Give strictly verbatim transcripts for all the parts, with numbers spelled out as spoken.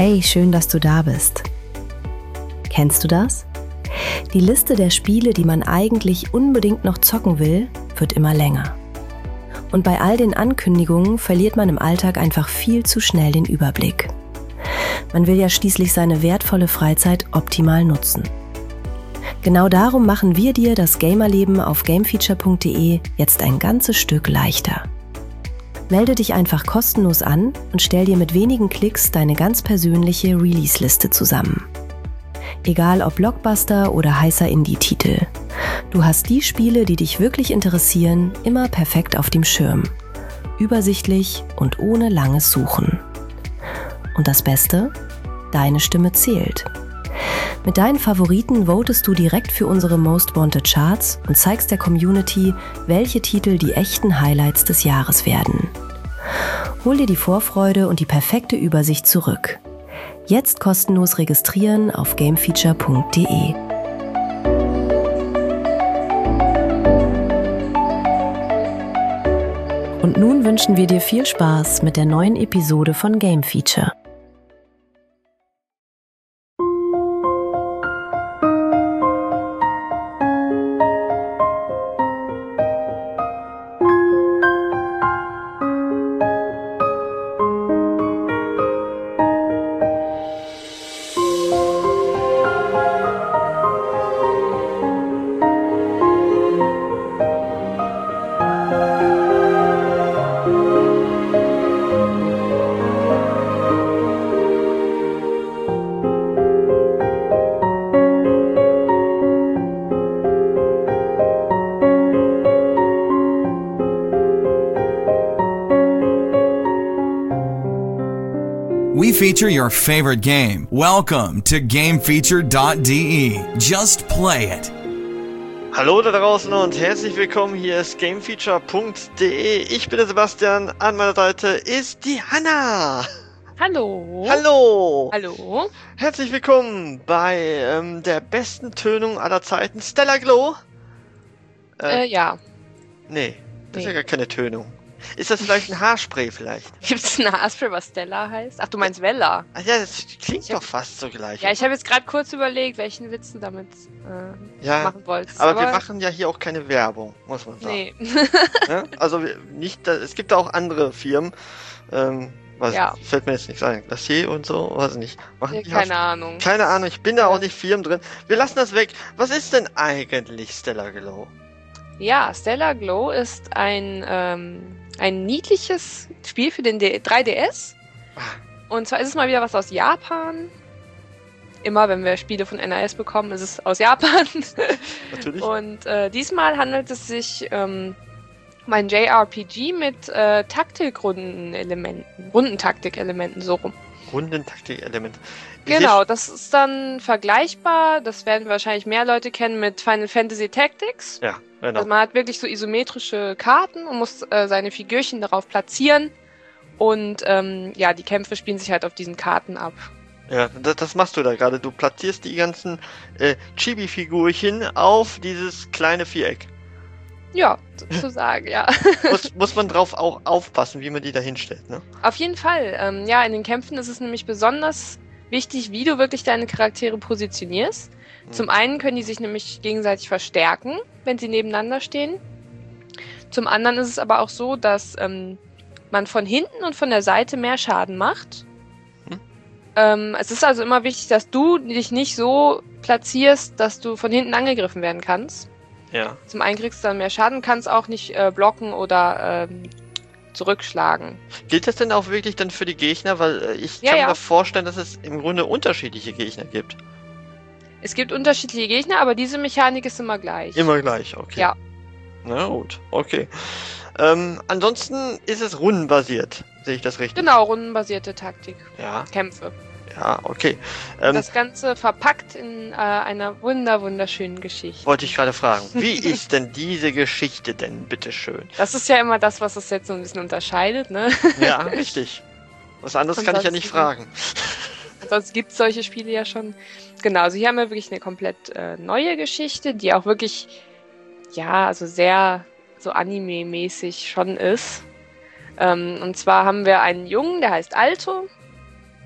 Hey, schön, dass du da bist. Kennst du das? Die Liste der Spiele, die man eigentlich unbedingt noch zocken will, wird immer länger. Und bei all den Ankündigungen verliert man im Alltag einfach viel zu schnell den Überblick. Man will ja schließlich seine wertvolle Freizeit optimal nutzen. Genau darum machen wir dir das Gamerleben auf gamefeature punkt de jetzt ein ganzes Stück leichter. Melde dich einfach kostenlos an und stell dir mit wenigen Klicks deine ganz persönliche Release-Liste zusammen. Egal ob Blockbuster oder heißer Indie-Titel. Du hast die Spiele, die dich wirklich interessieren, immer perfekt auf dem Schirm. Übersichtlich und ohne langes Suchen. Und das Beste? Deine Stimme zählt. Mit deinen Favoriten votest du direkt für unsere Most Wanted Charts und zeigst der Community, welche Titel die echten Highlights des Jahres werden. Hol dir die Vorfreude und die perfekte Übersicht zurück. Jetzt kostenlos registrieren auf gamefeature punkt de. Und nun wünschen wir dir viel Spaß mit der neuen Episode von Game Feature. We feature your favorite game. Welcome to gamefeature dot de. Just play it. Hallo da draußen und herzlich willkommen. Hier ist gamefeature punkt de. Ich bin der Sebastian. An meiner Seite ist die Hanna. Hallo. Hallo. Hallo. Herzlich willkommen bei ähm, der besten Tönung aller Zeiten, Stellar Glow. Äh, äh ja. Nee, das nee. ist ja gar keine Tönung. Ist das vielleicht ein Haarspray vielleicht? Gibt es ein Haarspray, was Stella heißt? Ach, du meinst Vella? Ach ja, das klingt ich doch hab, fast so gleich. Ja, ich habe jetzt gerade kurz überlegt, welchen Witz du damit äh, ja, machen wolltest. Aber, aber wir machen ja hier auch keine Werbung, muss man sagen. Nee. Ja? Also nicht, es gibt auch andere Firmen, ähm, was ja. fällt mir jetzt nichts ein, Glacier und so, weiß nicht. Machen ja, die keine Haarspray? Ahnung. Keine Ahnung, ich bin da auch nicht Firmen drin. Wir lassen das weg. Was ist denn eigentlich Stellar Glow? Ja, Stellar Glow ist ein ähm, ein niedliches Spiel für den drei D S. Und zwar ist es mal wieder was aus Japan. Immer, wenn wir Spiele von N A S bekommen, ist es aus Japan. Natürlich. Und äh, diesmal handelt es sich ähm, um ein J R P G mit äh, Taktik-Rundenelementen. Rundentaktik-Elementen, so rum. Rundentaktik-Elemente. Genau, das ist dann vergleichbar, das werden wahrscheinlich mehr Leute kennen, mit Final Fantasy Tactics. Ja, genau. Also man hat wirklich so isometrische Karten und muss äh, seine Figürchen darauf platzieren. Und ähm, ja, die Kämpfe spielen sich halt auf diesen Karten ab. Ja, das, das machst du da gerade. Du platzierst die ganzen äh, Chibi-Figurchen auf dieses kleine Viereck. Ja, sozusagen, ja. muss, muss man drauf auch aufpassen, wie man die da hinstellt, ne? Auf jeden Fall. Ähm, ja, in den Kämpfen ist es nämlich besonders wichtig, wie du wirklich deine Charaktere positionierst. Mhm. Zum einen können die sich nämlich gegenseitig verstärken, wenn sie nebeneinander stehen. Zum anderen ist es aber auch so, dass ähm, man von hinten und von der Seite mehr Schaden macht. Mhm. Ähm, es ist also immer wichtig, dass du dich nicht so platzierst, dass du von hinten angegriffen werden kannst. Ja. Zum einen kriegst du dann mehr Schaden, kannst auch nicht äh, blocken oder ähm, zurückschlagen. Gilt das denn auch wirklich dann für die Gegner? Weil äh, ich ja, kann ja. mir vorstellen, dass es im Grunde unterschiedliche Gegner gibt. Es gibt unterschiedliche Gegner, aber diese Mechanik ist immer gleich. Immer gleich, okay. Ja. Na gut, okay. Ähm, ansonsten ist es rundenbasiert. Sehe ich das richtig? Genau, rundenbasierte Taktik. Ja. Kämpfe. Ja, okay. Ähm, das Ganze verpackt in äh, einer wunder wunderschönen Geschichte. Wollte ich gerade fragen. Wie ist denn diese Geschichte denn, bitteschön? Das ist ja immer das, was es jetzt so ein bisschen unterscheidet, ne? Ja, richtig. Was anderes kann ich ja nicht fragen. Sonst gibt es solche Spiele ja schon. Genau, also hier haben wir wirklich eine komplett äh, neue Geschichte, die auch wirklich, ja, also sehr so Anime-mäßig schon ist. Ähm, und zwar haben wir einen Jungen, der heißt Alto.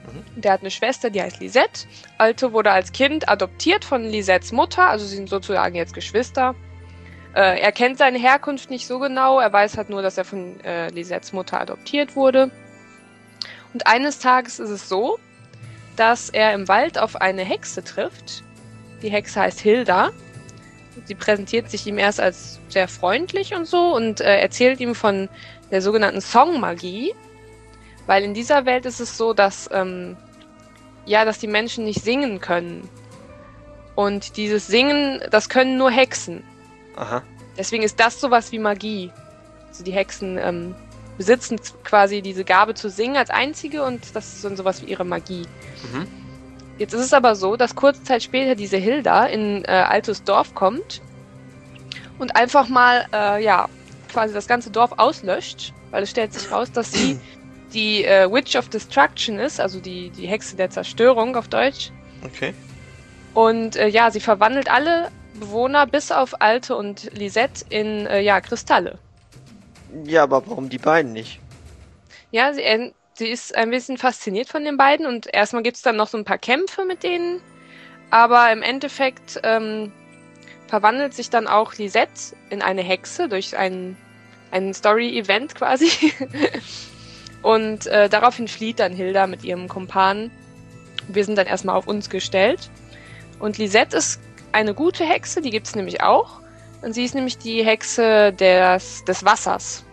Mhm. Der hat eine Schwester, die heißt Lisette. Alto wurde als Kind adoptiert von Lisettes Mutter, also sie sind sozusagen jetzt Geschwister. Äh, er kennt seine Herkunft nicht so genau, er weiß halt nur, dass er von äh, Lisettes Mutter adoptiert wurde. Und eines Tages ist es so, dass er im Wald auf eine Hexe trifft. Die Hexe heißt Hilda. Sie präsentiert sich ihm erst als sehr freundlich und so und äh, erzählt ihm von der sogenannten Songmagie. Weil in dieser Welt ist es so, dass, ähm, ja, dass die Menschen nicht singen können. Und dieses Singen, das können nur Hexen. Aha. Deswegen ist das sowas wie Magie. Also die Hexen ähm, besitzen quasi diese Gabe zu singen als einzige und das ist dann sowas wie ihre Magie. Mhm. Jetzt ist es aber so, dass kurze Zeit später diese Hilda in äh, Altos Dorf kommt und einfach mal, äh, ja, quasi das ganze Dorf auslöscht, weil es stellt sich raus, dass sie die äh, Witch of Destruction ist, also die, die Hexe der Zerstörung auf Deutsch. Okay. Und äh, ja, sie verwandelt alle Bewohner bis auf Alte und Lisette in, äh, ja, Kristalle. Ja, aber warum die beiden nicht? Ja, sie, äh, sie ist ein bisschen fasziniert von den beiden und erstmal gibt es dann noch so ein paar Kämpfe mit denen, aber im Endeffekt ähm, verwandelt sich dann auch Lisette in eine Hexe durch ein, ein Story-Event quasi. Und äh, daraufhin flieht dann Hilda mit ihrem Kumpan. Wir sind dann erstmal auf uns gestellt. Und Lisette ist eine gute Hexe, die gibt es nämlich auch. Und sie ist nämlich die Hexe des, des Wassers.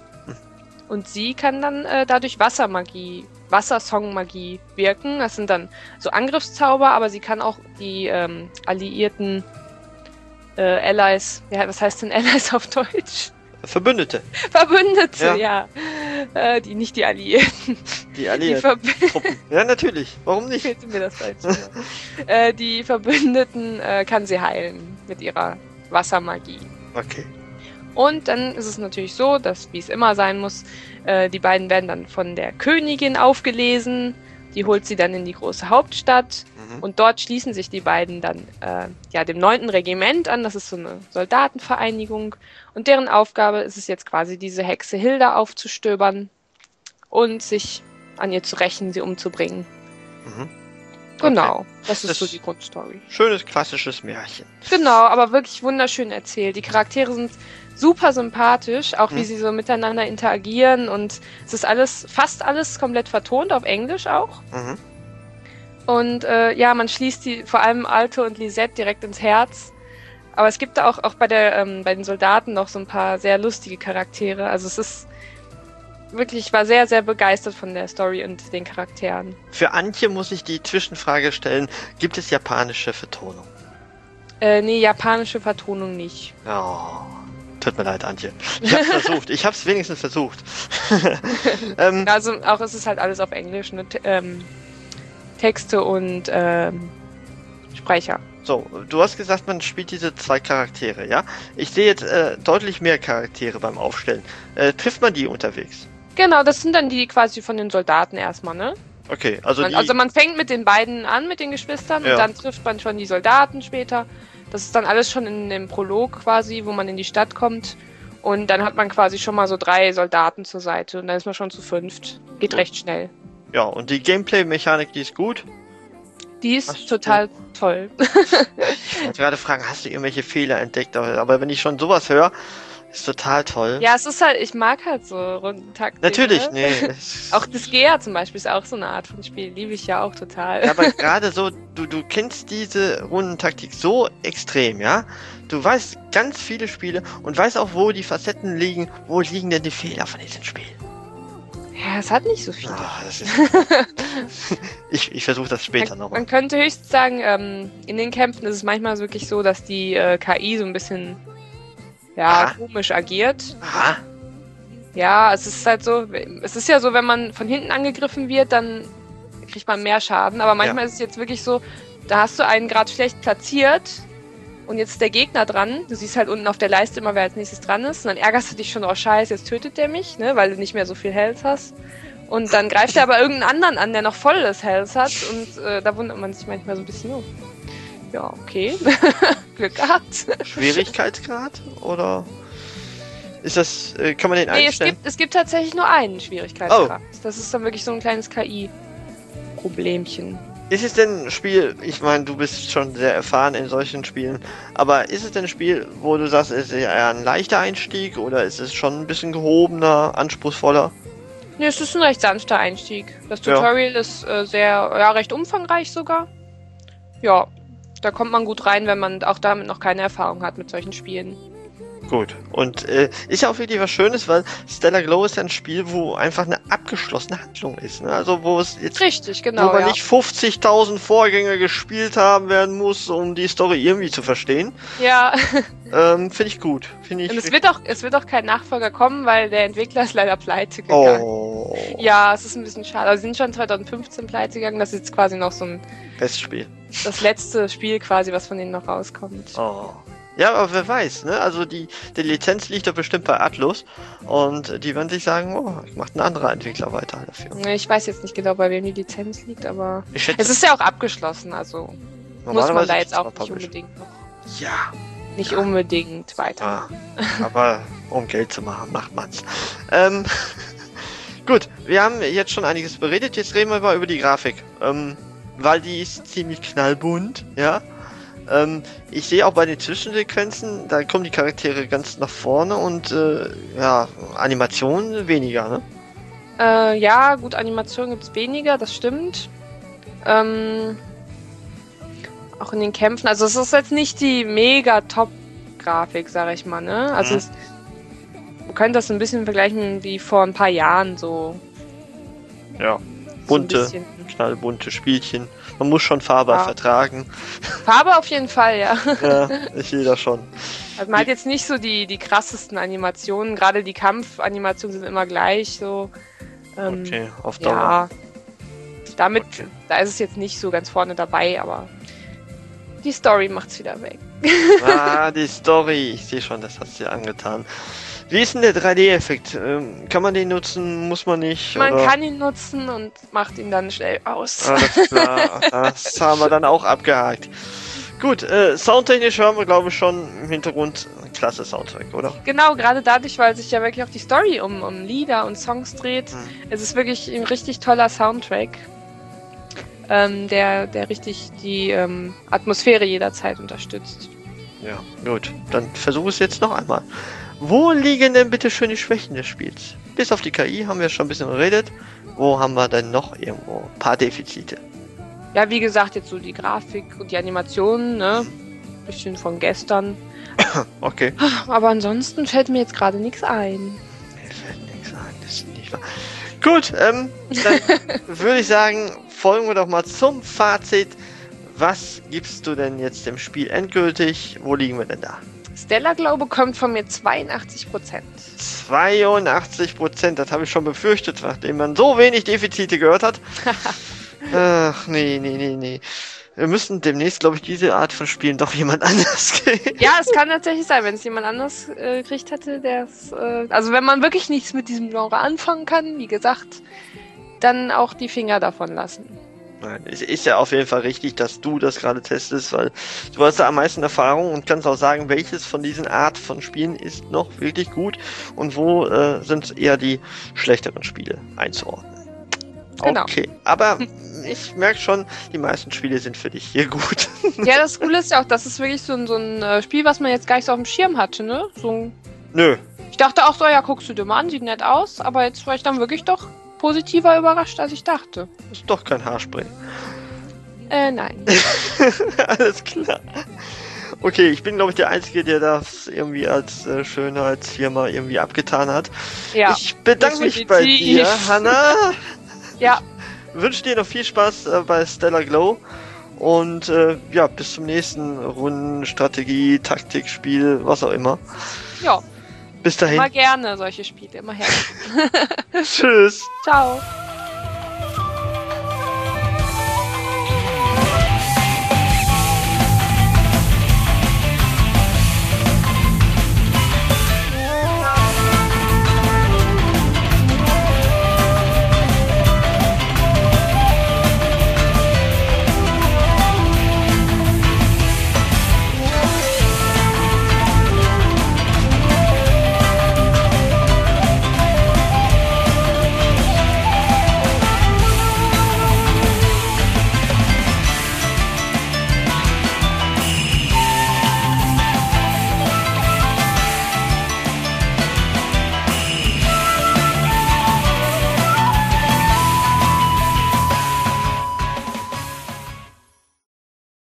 Und sie kann dann äh, dadurch Wassermagie, Wassersongmagie wirken. Das sind dann so Angriffszauber, aber sie kann auch die ähm, alliierten äh, Allies, ja, was heißt denn Allies auf Deutsch? Verbündete. Verbündete, Ja. ja. Äh, die, nicht die Alliierten. Die Alliierten. Die Verb- Truppen. Ja, natürlich. Warum nicht? Fehlte mir das Deutsche. äh, die Verbündeten äh, kann sie heilen mit ihrer Wassermagie. Okay. Und dann ist es natürlich so, dass, wie es immer sein muss, äh, die beiden werden dann von der Königin aufgelesen. Die holt sie dann in die große Hauptstadt. Mhm. Und dort schließen sich die beiden dann äh, ja, dem neunten Regiment an. Das ist so eine Soldatenvereinigung. Und deren Aufgabe ist es jetzt quasi, diese Hexe Hilda aufzustöbern und sich an ihr zu rächen, sie umzubringen. Mhm. Genau, das ist Das- so die Grundstory. Schönes, klassisches Märchen. Genau, aber wirklich wunderschön erzählt. Die Charaktere sind super sympathisch, auch wie Mhm. sie so miteinander interagieren und es ist alles, fast alles komplett vertont, auf Englisch auch. Mhm. Und äh, ja, man schließt die, vor allem Alte und Lisette direkt ins Herz. Aber es gibt da auch, auch bei, der, ähm, bei den Soldaten noch so ein paar sehr lustige Charaktere. Also es ist wirklich, ich war sehr, sehr begeistert von der Story und den Charakteren. Für Antje muss ich die Zwischenfrage stellen, gibt es japanische Vertonung? Äh, nee, japanische Vertonung nicht. Oh, tut mir leid, Antje. Ich hab's versucht. Ich hab's wenigstens versucht. ähm, Also auch es ist halt alles auf Englisch, ne? T- ähm, Texte und ähm, Sprecher. so, du hast gesagt, man spielt diese zwei Charaktere, ja? Ich sehe jetzt äh, deutlich mehr Charaktere beim Aufstellen. Äh, trifft man die unterwegs? Genau, das sind dann die quasi von den Soldaten erstmal, ne? Okay, also Man, die... also man fängt mit den beiden an, mit den Geschwistern, Ja. und dann trifft man schon die Soldaten später. Das ist dann alles schon in dem Prolog quasi, wo man in die Stadt kommt. Und dann hat man quasi schon mal so drei Soldaten zur Seite und dann ist man schon zu fünft. Geht Gut. recht schnell. ja, und die Gameplay-Mechanik, die ist gut. Die ist Hast du- total toll. Ich wollte gerade fragen, hast du irgendwelche Fehler entdeckt? Aber wenn ich schon sowas höre, ist total toll. Ja, es ist halt, ich mag halt so Rundentaktik. Natürlich, ne? nee. es- Auch das Gea zum Beispiel ist auch so eine Art von Spiel, liebe ich ja auch total. Ja, aber gerade so, du, du kennst diese Rundentaktik so extrem, ja? Du weißt ganz viele Spiele und weißt auch, wo die Facetten liegen, wo liegen denn die Fehler von diesen Spielen. Ja, es hat nicht so viel. Ah, das ist ich ich versuche das später Man, nochmal. man könnte höchstens sagen, ähm, in den Kämpfen ist es manchmal wirklich so, dass die äh, K I so ein bisschen ja, Ah. komisch agiert. Aha, Ja, es ist halt so, es ist ja so, wenn man von hinten angegriffen wird, dann kriegt man mehr Schaden. Aber manchmal Ja. ist es jetzt wirklich so, da hast du einen gerade schlecht platziert und jetzt ist der Gegner dran. Du siehst halt unten auf der Leiste immer, wer als nächstes dran ist. Und dann ärgerst du dich schon, oh scheiße, jetzt tötet der mich, ne, weil du nicht mehr so viel Health hast. Und dann greift er aber irgendeinen anderen an, der noch volles Health hat. Und äh, da wundert man sich manchmal so ein bisschen, oh. Ja, okay. Glück gehabt. Schwierigkeitsgrad oder ist das, äh, kann man den Nee, es einstellen? gibt, es gibt tatsächlich nur einen Schwierigkeitsgrad. Das ist dann wirklich so ein kleines K I-Problem. Problemchen. Ist es denn ein Spiel, ich meine, du bist schon sehr erfahren in solchen Spielen, aber ist es denn ein Spiel, wo du sagst, es ist eher ein leichter Einstieg oder ist es schon ein bisschen gehobener, anspruchsvoller? Ne, es ist ein recht sanfter Einstieg. Das Tutorial ja. ist äh, sehr, ja, recht umfangreich sogar. Ja, da kommt man gut rein, wenn man auch damit noch keine Erfahrung hat mit solchen Spielen. Gut. Und äh, ist ja auch wirklich was Schönes, weil Stellar Glow ist ja ein Spiel, wo einfach eine abgeschlossene Handlung ist. Ne? Also wo es jetzt Richtig, genau, wo man ja. nicht fünfzigtausend Vorgänge gespielt haben werden muss, um die Story irgendwie zu verstehen. Ja. Ähm, finde ich gut. Find ich Und es wird, auch, es wird auch kein Nachfolger kommen, weil der Entwickler ist leider pleite gegangen. Oh. Ja, es ist ein bisschen schade. Also sie sind schon zwanzig fünfzehn pleite gegangen. Das ist jetzt quasi noch so ein... Bestspiel. Das letzte Spiel quasi, was von denen noch rauskommt. Oh. Ja, aber wer weiß, ne? Also die, die Lizenz liegt doch bestimmt bei Atlus und die werden sich sagen, oh, macht ein anderer Entwickler weiter dafür. Ich weiß jetzt nicht genau, bei wem die Lizenz liegt, aber Ich schätze, es ist ja auch abgeschlossen, also muss man normalerweise da jetzt gibt's auch mal nicht Publisher. unbedingt noch, Ja, nicht Ja. unbedingt weiter. ah, aber um Geld zu machen, macht man's. Ähm, gut, wir haben jetzt schon einiges beredet, jetzt reden wir mal über die Grafik. Ähm, weil die ist ziemlich knallbunt, ja. Ähm, ich sehe auch bei den Zwischensequenzen, da kommen die Charaktere ganz nach vorne und äh, ja, Animationen weniger, ne? Äh, ja, gut, Animation gibt's weniger, das stimmt. Ähm, auch in den Kämpfen, also es ist jetzt nicht die mega Top-Grafik, sag ich mal, ne? Also Mhm. es, man könnte das ein bisschen vergleichen wie vor ein paar Jahren, so. Ja. so ein Bunte, bisschen. knallbunte Spielchen. Man muss schon Farbe Ja. vertragen. Farbe auf jeden Fall, ja. Ja, ich jeder schon. Also man hat jetzt nicht so die, die krassesten Animationen, gerade die Kampfanimationen sind immer gleich, so. Ähm, Okay, auf Dauer. Ja, damit, Okay. da ist es jetzt nicht so ganz vorne dabei, aber die Story macht's wieder weg. Ah, die Story. Ich sehe schon, das hast du dir angetan. Wie ist denn der drei D-Effekt? Ähm, kann man den nutzen? Muss man nicht? Man oder? kann ihn nutzen und macht ihn dann schnell aus. Alles klar, das haben wir dann auch abgehakt. Gut, äh, soundtechnisch hören wir, glaube ich, schon im Hintergrund klasse Soundtrack, oder? Genau, gerade dadurch, weil sich ja wirklich auch die Story um, um Lieder und Songs dreht. Hm. Es ist wirklich ein richtig toller Soundtrack, ähm, der, der richtig die ähm, Atmosphäre jederzeit unterstützt. Ja, gut. Dann versuche es jetzt noch einmal. Wo liegen denn bitte schön die Schwächen des Spiels? Bis auf die K I haben wir schon ein bisschen geredet. Wo haben wir denn noch irgendwo ein paar Defizite? Ja, wie gesagt, jetzt so die Grafik und die Animationen, ne? Bisschen von gestern. Okay. Aber ansonsten fällt mir jetzt gerade nichts ein. Mir fällt nichts ein, das ist nicht wahr. Gut, ähm, dann würde ich sagen, folgen wir doch mal zum Fazit. Was gibst du denn jetzt dem Spiel endgültig? Wo liegen wir denn da? Stellar Glow bekommt von mir zweiundachtzig Prozent. zweiundachtzig Prozent, das habe ich schon befürchtet, nachdem man so wenig Defizite gehört hat. Ach, nee, nee, nee, nee. Wir müssen demnächst, glaube ich, diese Art von Spielen doch jemand anders geben. Ja, es kann tatsächlich sein, wenn es jemand anders äh, gekriegt hätte, der es. Äh, also, wenn man wirklich nichts mit diesem Genre anfangen kann, wie gesagt, dann auch die Finger davon lassen. Nein, es ist ja auf jeden Fall richtig, dass du das gerade testest, weil du hast da am meisten Erfahrung und kannst auch sagen, welches von diesen Art von Spielen ist noch wirklich gut und wo äh, sind eher die schlechteren Spiele einzuordnen. Genau. Okay, aber ich merke schon, die meisten Spiele sind für dich hier gut. Ja, das Coole ist ja auch, das ist wirklich so ein, so ein äh, Spiel, was man jetzt gar nicht so auf dem Schirm hatte, ne? So, Nö. ich dachte auch so, ja, guckst du dir mal an, sieht nett aus, aber jetzt war ich dann wirklich doch positiver überrascht, als ich dachte. Ist doch kein Haarspray. Äh, nein. Alles klar. Okay, ich bin, glaube ich, der Einzige, der das irgendwie als äh, Schönheitsfirma irgendwie abgetan hat. Ja. Ich bedanke mich bei definitiv. dir, Hanna. Ja, Wünsche dir noch viel Spaß äh, bei Stellar Glow. Und äh, ja, bis zum nächsten Runden, Strategie, Taktikspiel, was auch immer. ja. Bis dahin. Immer gerne solche Spiele, immer her. Tschüss. Ciao.